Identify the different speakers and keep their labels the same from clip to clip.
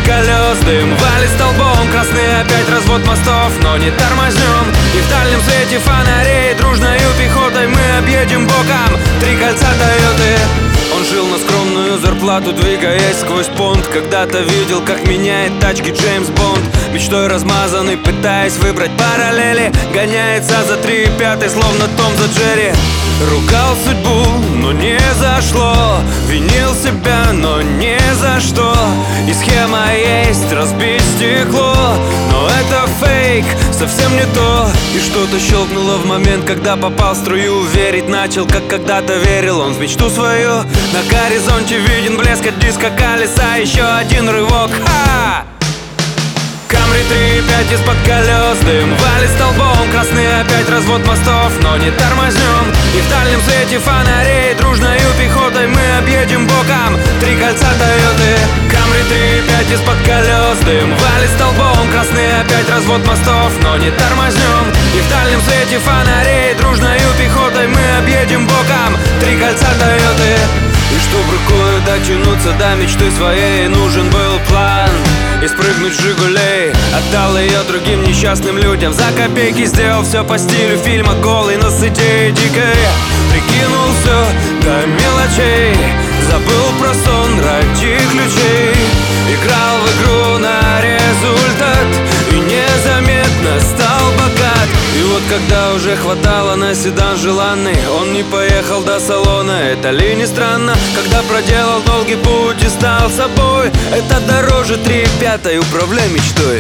Speaker 1: колес, дым валит столбом, красный опять развод мостов, но не тормознем. И в дальнем свете фонарей дружною пехотой мы объедем боком 3 кольца Тойоты. Он жил на скромную зарплату, двигаясь сквозь понт. Когда-то видел, как меняет тачки Джеймс Бонд. Мечтой размазанный, пытаясь выбрать параллели, гоняется за 3,5, словно Том за Джерри. Ругал судьбу, но не зашло. Винил себя, но не за что. И схема есть, разбить стекло. Но это фейк, совсем не то. И что-то щелкнуло в момент, когда попал в струю. Верить начал, как когда-то верил он в мечту свою. На горизонте виден блеск от диска колеса. Еще один рывок, ха! Камри 3,5 из-под колес, дым валит столбом, красный опять развод мостов, но не тормознем. И в дальнем свете фонарей дружною пехотой мы объедем боком 3 кольца Тойоты. Камри 3,5 из-под колес, дым валит столбом, красный опять развод мостов, но не тормознем. И в дальнем свете фонарей дружною пехотой мы объедем боком 3 кольца Тойоты. И чтоб рукой дотянуться до мечты своей, нужен был план и спрыгнуть с Жигулей. Отдал ее другим несчастным людям за копейки, сделал все по стилю фильма «Голый», но с идеей дикой. Прикинул все до мелочей, забыл про сон ради ключей. Играл в игру на результат и незаметно стал богат. И вот когда уже хватало на седан желанный, он не поехал до салона. Это ли не странно, когда проделал долгий путь и стал собой? Это дороже 3,5, управляй мечтой.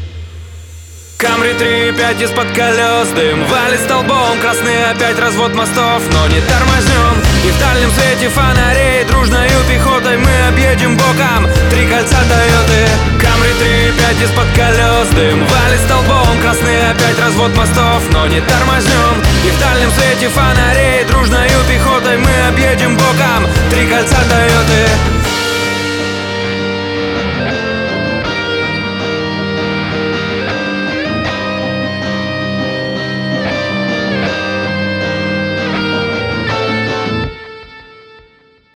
Speaker 1: Камри 3,5 из-под колес, дым валит столбом, красный опять развод мостов, но не тормознем. И в дальнем свете фонарей дружною пехотой мы объедем боком 3 кольца Тойоты. Камри 3,5 из-под колес, дым валит столбом, красный опять развод мостов, но не тормознем. И в дальнем свете фонарей дружною пехотой мы объедем боком 3 кольца Тойоты.